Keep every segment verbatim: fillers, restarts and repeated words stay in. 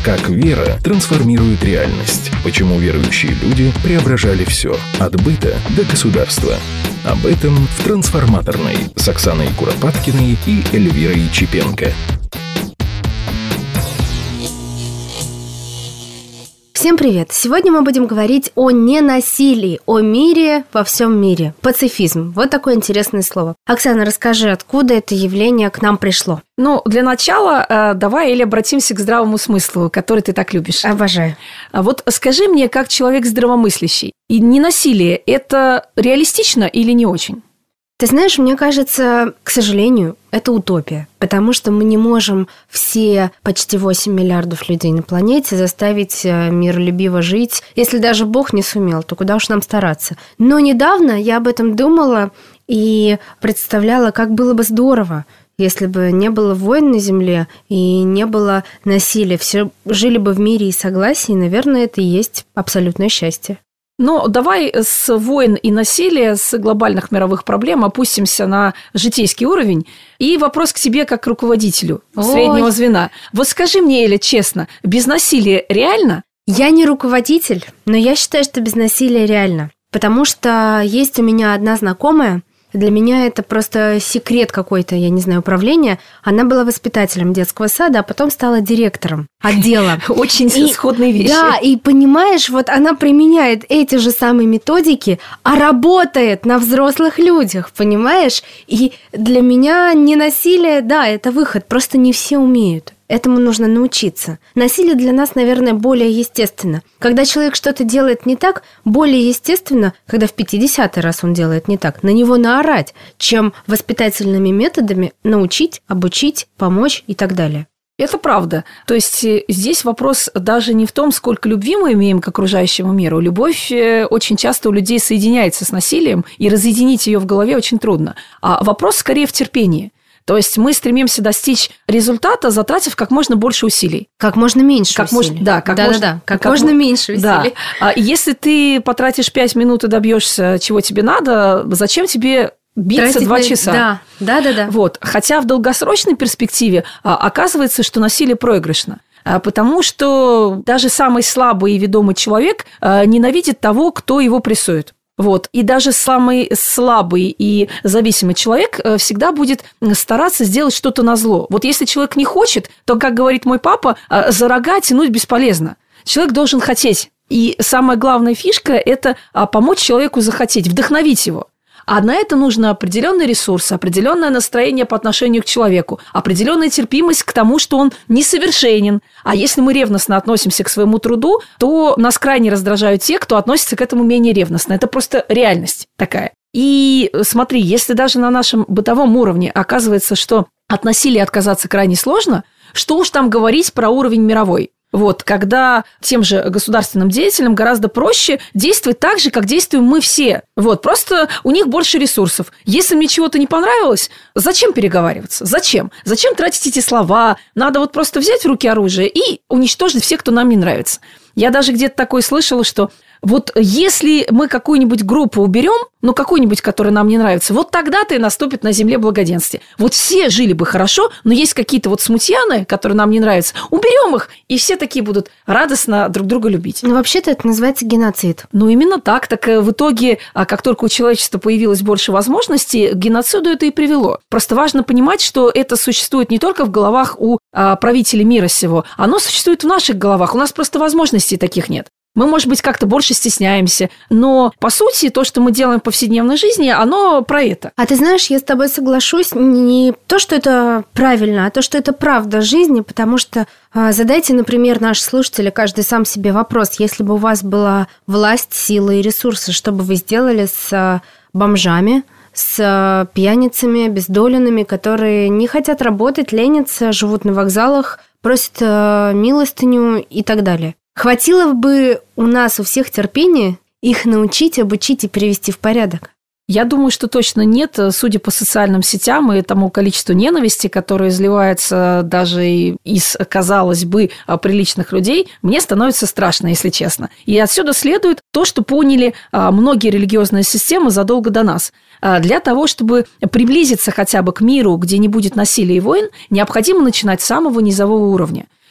Как вера трансформирует реальность. Почему верующие люди преображали все. От быта до государства. Об этом в «Трансформаторной» с Оксаной Куропаткиной и Эльвирой Чепенко. Всем привет! Сегодня мы будем говорить о ненасилии, о мире во всем мире. Пацифизм. Вот такое интересное слово. Оксана, расскажи, откуда это явление к нам пришло? Ну, для начала э, давай, Эль, обратимся к здравому смыслу, который ты так любишь. Обожаю. А вот скажи мне, как человек здравомыслящий, и ненасилие – это реалистично или не очень? Ты знаешь, мне кажется, к сожалению, это утопия, потому что мы не можем все почти восемь миллиардов людей на планете заставить миролюбиво жить. Если даже Бог не сумел, то куда уж нам стараться. Но недавно я об этом думала и представляла, как было бы здорово, если бы не было войн на Земле и не было насилия. Все жили бы в мире и согласии, и, наверное, это и есть абсолютное счастье. Но давай с войн и насилия, с глобальных мировых проблем опустимся на житейский уровень. И вопрос к тебе как к руководителю Ой. среднего звена. Вот скажи мне, Эля, честно, без насилия реально? Я не руководитель, но я считаю, что без насилия реально. Потому что есть у меня одна знакомая, для меня это просто секрет какой-то, я не знаю, управления. Она была воспитателем детского сада, а потом стала директором отдела. Очень сходные вещи. Да, и понимаешь, вот она применяет эти же самые методики, а работает на взрослых людях, понимаешь? И для меня не насилие, да, это выход, просто не все умеют. Этому нужно научиться. Насилие для нас, наверное, более естественно. Когда человек что-то делает не так, более естественно, когда в пятидесятый раз он делает не так, на него наорать, чем воспитательными методами научить, обучить, помочь и так далее. Это правда. То есть здесь вопрос даже не в том, сколько любви мы имеем к окружающему миру. Любовь очень часто у людей соединяется с насилием, и разъединить ее в голове очень трудно. А вопрос скорее в терпении. То есть мы стремимся достичь результата, затратив как можно больше усилий. Как можно меньше как усилий. Мож... Да, как, да, мож... да, да. как, как можно м... меньше усилий. Да. А если ты потратишь пять минут и добьешься, чего тебе надо, зачем тебе биться два часа? Да, да, да, да. Вот. Хотя в долгосрочной перспективе оказывается, что насилие проигрышно. Потому что даже самый слабый и ведомый человек ненавидит того, кто его прессует. Вот. И даже самый слабый и зависимый человек всегда будет стараться сделать что-то назло. Вот если человек не хочет, то, как говорит мой папа, за рога тянуть бесполезно. Человек должен хотеть. И самая главная фишка – это помочь человеку захотеть, вдохновить его. А на это нужно определенный ресурс, определенное настроение по отношению к человеку, определенная терпимость к тому, что он несовершенен. А если мы ревностно относимся к своему труду, то нас крайне раздражают те, кто относится к этому менее ревностно. Это просто реальность такая. И смотри, если даже на нашем бытовом уровне оказывается, что от насилия отказаться крайне сложно, что уж там говорить про уровень мировой. Вот, когда тем же государственным деятелям гораздо проще действовать так же, как действуем мы все. Вот, просто у них больше ресурсов. Если мне чего-то не понравилось, зачем переговариваться? Зачем? Зачем тратить эти слова? Надо вот просто взять в руки оружие и уничтожить всех, кто нам не нравится. Я даже где-то такое слышала, что вот если мы какую-нибудь группу уберем, ну, какую-нибудь, которая нам не нравится, вот тогда-то и наступит на земле благоденствие. Вот все жили бы хорошо, но есть какие-то вот смутьяны, которые нам не нравятся, уберем их, и все такие будут радостно друг друга любить. Ну, вообще-то это называется геноцид. Ну, именно так. Так в итоге, как только у человечества появилось больше возможностей, к геноциду это и привело. Просто важно понимать, что это существует не только в головах у правителей мира сего, оно существует в наших головах. У нас просто возможностей таких нет. Мы, может быть, как-то больше стесняемся, но, по сути, то, что мы делаем в повседневной жизни, оно про это. А ты знаешь, я с тобой соглашусь, не то, что это правильно, а то, что это правда жизни, потому что задайте, например, наши слушатели, каждый сам себе вопрос, если бы у вас была власть, сила и ресурсы, что бы вы сделали с бомжами, с пьяницами, обездоленными, которые не хотят работать, ленятся, живут на вокзалах, просят милостыню и так далее? Хватило бы у нас у всех терпения их научить, обучить и привести в порядок? Я думаю, что точно нет. Судя по социальным сетям и тому количеству ненависти, которое изливается даже из, казалось бы, приличных людей, мне становится страшно, если честно. И отсюда следует то, что поняли многие религиозные системы задолго до нас. Для того, чтобы приблизиться хотя бы к миру, где не будет насилия и войн, необходимо начинать с самого низового уровня.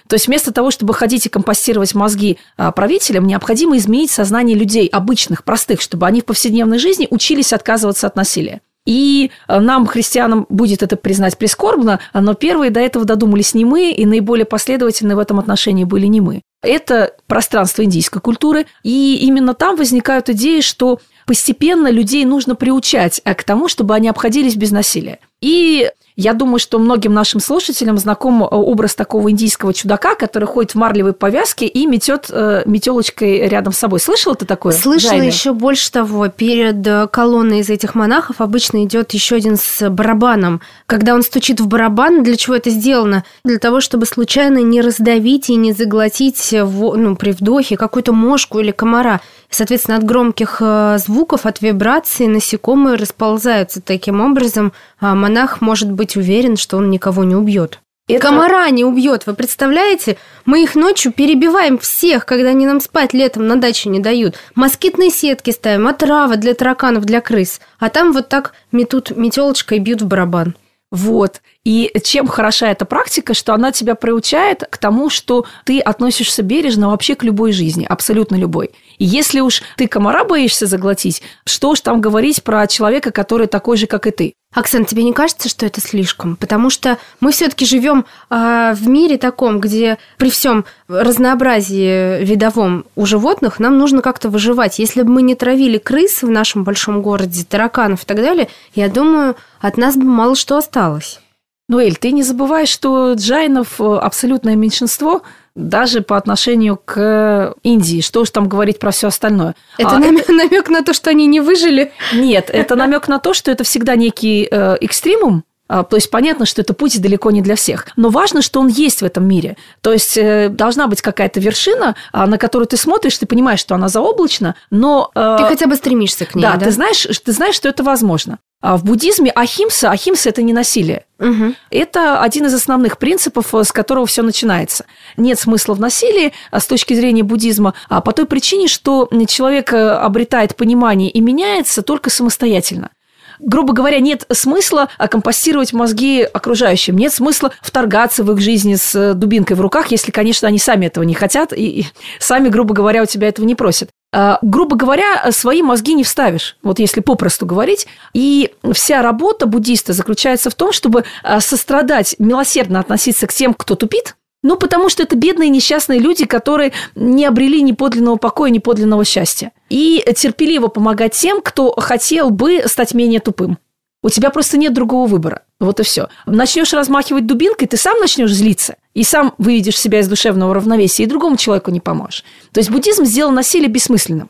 То есть вместо того, чтобы ходить и компостировать мозги правителям, необходимо изменить сознание людей, обычных, простых, чтобы они в повседневной жизни учились отказываться от насилия. И нам, христианам, будет это признать прискорбно, но первые до этого додумались не мы, и наиболее последовательны в этом отношении были не мы. Это пространство индийской культуры, и именно там возникают идеи, что постепенно людей нужно приучать к тому, чтобы они обходились без насилия. И я думаю, что многим нашим слушателям знаком образ такого индийского чудака, который ходит в марлевой повязке и метет э, метелочкой рядом с собой. Слышала ты такое? Слышала. Джайна? Еще больше того. Перед колонной из этих монахов обычно идет еще один с барабаном. Когда он стучит в барабан, для чего это сделано? Для того, чтобы случайно не раздавить и не заглотить ну, при вдохе какую-то мошку или комара. Соответственно, от громких звуков, от вибраций насекомые расползаются. Таким образом, монах может быть уверен, что он никого не убьет. Это... Комара не убьет, вы представляете? Мы их ночью перебиваем всех, когда они нам спать летом на даче не дают. Москитные сетки ставим, отрава для тараканов, для крыс. А там вот так метут метелочкой и бьют в барабан. Вот. И чем хороша эта практика, что она тебя приучает к тому, что ты относишься бережно вообще к любой жизни, абсолютно любой. И если уж ты комара боишься заглотить, что уж там говорить про человека, который такой же, как и ты. Оксан, тебе не кажется, что это слишком? Потому что мы все-таки живем э, в мире таком, где при всем разнообразии видовом у животных нам нужно как-то выживать. Если бы мы не травили крыс в нашем большом городе, тараканов и так далее, я думаю, от нас бы мало что осталось. Ну, Эль, ты не забывай, что джайнов абсолютное меньшинство даже по отношению к Индии. Что уж там говорить про все остальное. Это а, намек, это... намек на то, что они не выжили? Нет, это намек на то, что это всегда некий э, экстремум. То есть понятно, что это путь далеко не для всех. Но важно, что он есть в этом мире. То есть должна быть какая-то вершина, на которую ты смотришь, ты понимаешь, что она заоблачна, но... Ты хотя бы стремишься к ней, да? Да, ты знаешь, ты знаешь, что это возможно. В буддизме ахимса, ахимса – это не насилие. Угу. Это один из основных принципов, с которого все начинается. Нет смысла в насилии с точки зрения буддизма, а по той причине, что человек обретает понимание и меняется только самостоятельно. Грубо говоря, нет смысла компостировать мозги окружающим, нет смысла вторгаться в их жизни с дубинкой в руках, если, конечно, они сами этого не хотят и, и сами, грубо говоря, у тебя этого не просят. А, грубо говоря, свои мозги не вставишь, вот если попросту говорить. И вся работа буддиста заключается в том, чтобы сострадать, милосердно относиться к тем, кто тупит. Ну, потому что это бедные несчастные люди, которые не обрели ни подлинного покоя, ни подлинного счастья. И терпеливо помогать тем, кто хотел бы стать менее тупым. У тебя просто нет другого выбора. Вот и все. Начнешь размахивать дубинкой, ты сам начнешь злиться. И сам выведешь себя из душевного равновесия, и другому человеку не поможешь. То есть буддизм сделал насилие бессмысленным.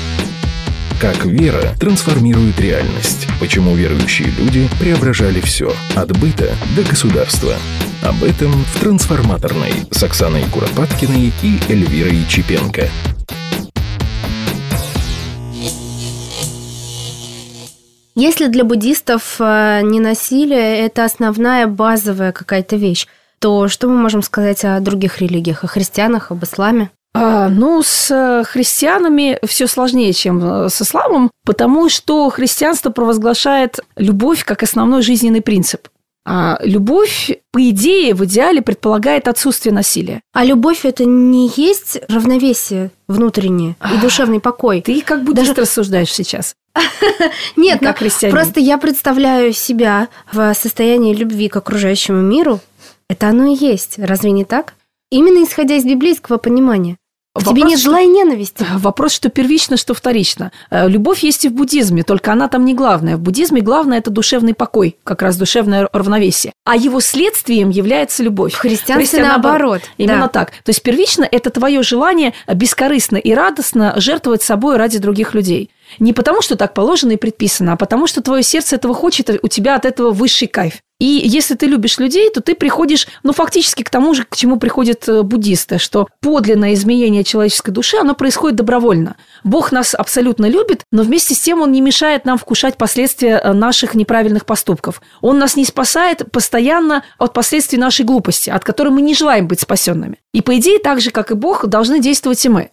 Как вера трансформирует реальность. Почему верующие люди преображали все. От быта до государства. Об этом в «Трансформаторной» с Оксаной Куропаткиной и Эльвирой Чепенко. Если для буддистов ненасилие – это основная базовая какая-то вещь, то что мы можем сказать о других религиях, о христианах, об исламе? А, ну, с христианами все сложнее, чем с исламом, потому что христианство провозглашает любовь как основной жизненный принцип. А любовь, по идее, в идеале предполагает отсутствие насилия. А любовь – это не есть равновесие внутреннее и душевный покой? Ты как буддист Даже... рассуждаешь сейчас. Нет, как христианин. Просто я представляю себя в состоянии любви к окружающему миру. Это оно и есть. Разве не так? Именно исходя из библейского понимания. В Вопрос, тебе нет зла и ненависти. Вопрос, что первично, что вторично. Любовь есть и в буддизме, только она там не главная. В буддизме главное – это душевный покой, как раз душевное равновесие. А его следствием является любовь. В христианстве наоборот. Именно да. так. То есть первично – это твое желание бескорыстно и радостно жертвовать собой ради других людей. Не потому, что так положено и предписано, а потому, что твое сердце этого хочет, у тебя от этого высший кайф. И если ты любишь людей, то ты приходишь, ну, фактически к тому же, к чему приходят буддисты, что подлинное изменение человеческой души, оно происходит добровольно. Бог нас абсолютно любит, но вместе с тем Он не мешает нам вкушать последствия наших неправильных поступков. Он нас не спасает постоянно от последствий нашей глупости, от которой мы не желаем быть спасенными. И по идее, так же, как и Бог, должны действовать и мы.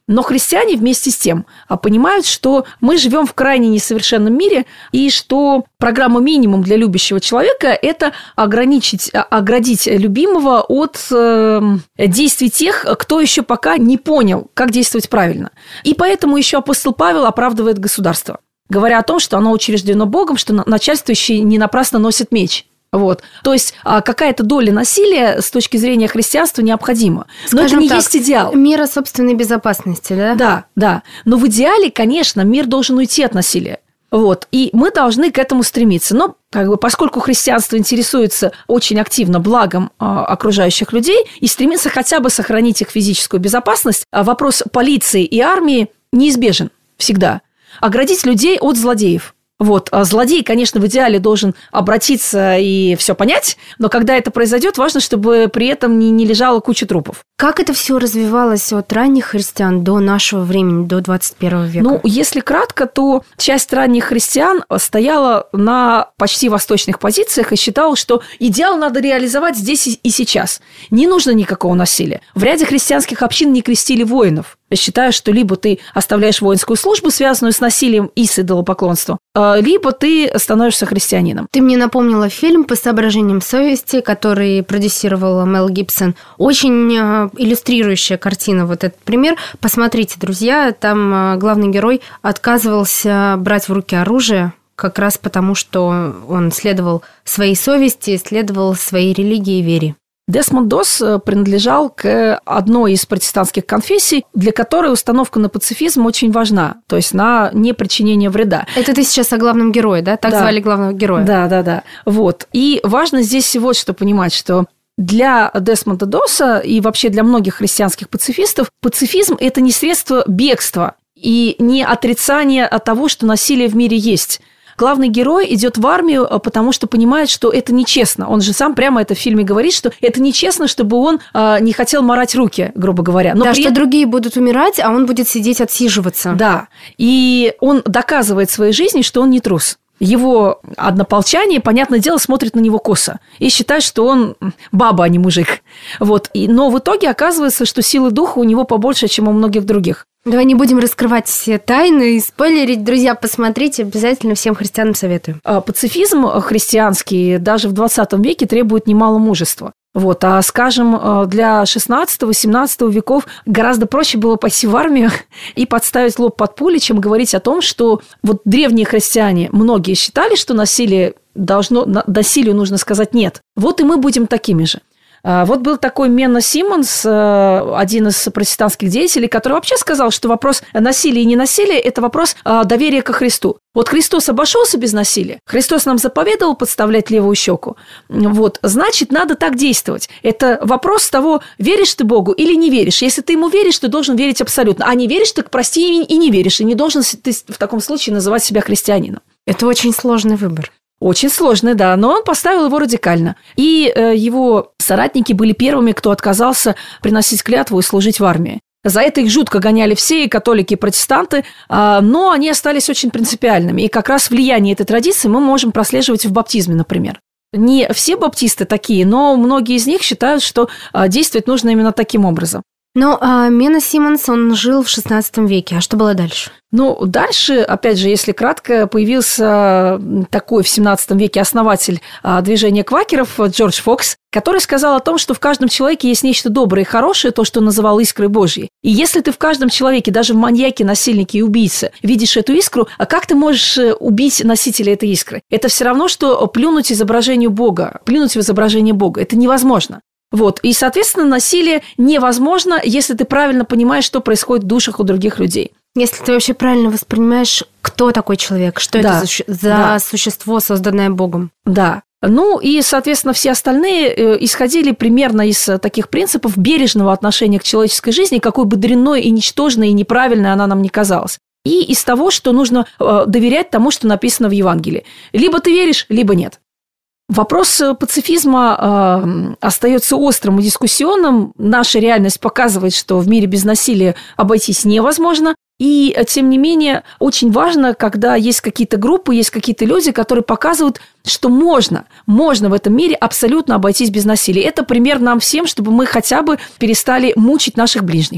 Но христиане вместе с тем понимают, что мы живем в крайне несовершенном мире, и что программа минимум для любящего человека – это ограничить, оградить любимого от э, действий тех, кто еще пока не понял, как действовать правильно. И поэтому еще апостол Павел оправдывает государство, говоря о том, что оно учреждено Богом, что начальствующий не напрасно носит меч. Вот. То есть какая-то доля насилия с точки зрения христианства необходима. Но Скажем это не так, есть идеал. Мера собственной безопасности, да? Да, да. Но в идеале, конечно, мир должен уйти от насилия. Вот. И мы должны к этому стремиться. Но как бы, поскольку христианство интересуется очень активно благом э, окружающих людей и стремится хотя бы сохранить их физическую безопасность, вопрос полиции и армии неизбежен всегда. Оградить людей от злодеев. Вот. А злодей, конечно, в идеале должен обратиться и все понять, но когда это произойдет, важно, чтобы при этом не, не лежала куча трупов. Как это все развивалось от ранних христиан до нашего времени, до двадцать первого века? Ну, если кратко, то часть ранних христиан стояла на почти восточных позициях и считала, что идеал надо реализовать здесь и сейчас. Не нужно никакого насилия. В ряде христианских общин не крестили воинов. Я считаю, что либо ты оставляешь воинскую службу, связанную с насилием и с идолопоклонством, либо ты становишься христианином. Ты мне напомнила фильм «По соображениям совести», который продюсировал Мел Гибсон. Очень иллюстрирующая картина, вот этот пример. Посмотрите, друзья, там главный герой отказывался брать в руки оружие, как раз потому, что он следовал своей совести, следовал своей религии и вере. Десмонд Дос принадлежал к одной из протестантских конфессий, для которой установка на пацифизм очень важна, то есть на непричинение вреда. Это ты сейчас о главном герое, да? Так да. Звали главного героя. Да, да, да. Вот. И важно здесь вот что понимать, что для Десмонда Доса и вообще для многих христианских пацифистов пацифизм – это не средство бегства и не отрицание от того, что насилие в мире есть. Главный герой идет в армию, потому что понимает, что это нечестно. Он же сам прямо это в фильме говорит, что это нечестно, чтобы он э, не хотел марать руки, грубо говоря. Но да, что этом... другие будут умирать, а он будет сидеть отсиживаться. Да, и он доказывает своей жизни, что он не трус. Его однополчане, понятное дело, смотрят на него косо и считают, что он баба, а не мужик. Вот. И, но в итоге оказывается, что силы духа у него побольше, чем у многих других. Давай не будем раскрывать все тайны и спойлерить. Друзья, посмотрите, обязательно всем христианам советую. Пацифизм христианский даже в двадцатом веке требует немало мужества. Вот, а, скажем, для шестнадцатого-семнадцатого веков гораздо проще было пойти в армию и подставить лоб под пули, чем говорить о том, что вот древние христиане, многие считали, что насилие должно, насилию нужно сказать «нет». Вот и мы будем такими же. Вот был такой Менна Симмонс, один из протестантских деятелей, который вообще сказал, что вопрос насилия и ненасилия – это вопрос доверия ко Христу. Вот Христос обошелся без насилия, Христос нам заповедовал подставлять левую щеку. Вот, значит, надо так действовать. Это вопрос того, веришь ты Богу или не веришь. Если ты Ему веришь, ты должен верить абсолютно. А не веришь, так прости и не веришь. И не должен ты в таком случае называть себя христианином. Это очень сложный выбор. Очень сложный, да, но он поставил его радикально. И э, его соратники были первыми, кто отказался приносить клятву и служить в армии. За это их жутко гоняли все, и католики, и протестанты, э, но они остались очень принципиальными. И как раз влияние этой традиции мы можем прослеживать в баптизме, например. Не все баптисты такие, но многие из них считают, что э, действовать нужно именно таким образом. Но а, Менна Симмонс, он жил в шестнадцатом веке. А что было дальше? Ну, дальше, опять же, если кратко, появился такой в семнадцатом веке основатель а, движения квакеров Джордж Фокс, который сказал о том, что в каждом человеке есть нечто доброе и хорошее, то, что он называл искрой Божьей. И если ты в каждом человеке, даже в маньяке, насильнике и убийце, видишь эту искру, а как ты можешь убить носителя этой искры? Это все равно, что плюнуть изображению Бога, плюнуть в изображение Бога. Это невозможно. Вот. И, соответственно, насилие невозможно, если ты правильно понимаешь, что происходит в душах у других людей. Если ты вообще правильно воспринимаешь, кто такой человек, что да. это за, за да. существо, созданное Богом. Да. Ну и, соответственно, все остальные исходили примерно из таких принципов бережного отношения к человеческой жизни, какой бы дрянной и ничтожной и неправильной она нам ни казалась. И из того, что нужно доверять тому, что написано в Евангелии. Либо ты веришь, либо нет. Вопрос пацифизма э, остается острым и дискуссионным. Наша реальность показывает, что в мире без насилия обойтись невозможно. И, тем не менее, очень важно, когда есть какие-то группы, есть какие-то люди, которые показывают, что можно, можно в этом мире абсолютно обойтись без насилия. Это пример нам всем, чтобы мы хотя бы перестали мучить наших ближних. В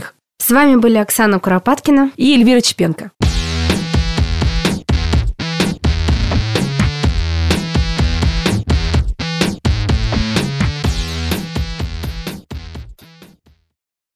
С вами были Оксана Куропаткина и Эльвира Чепенко.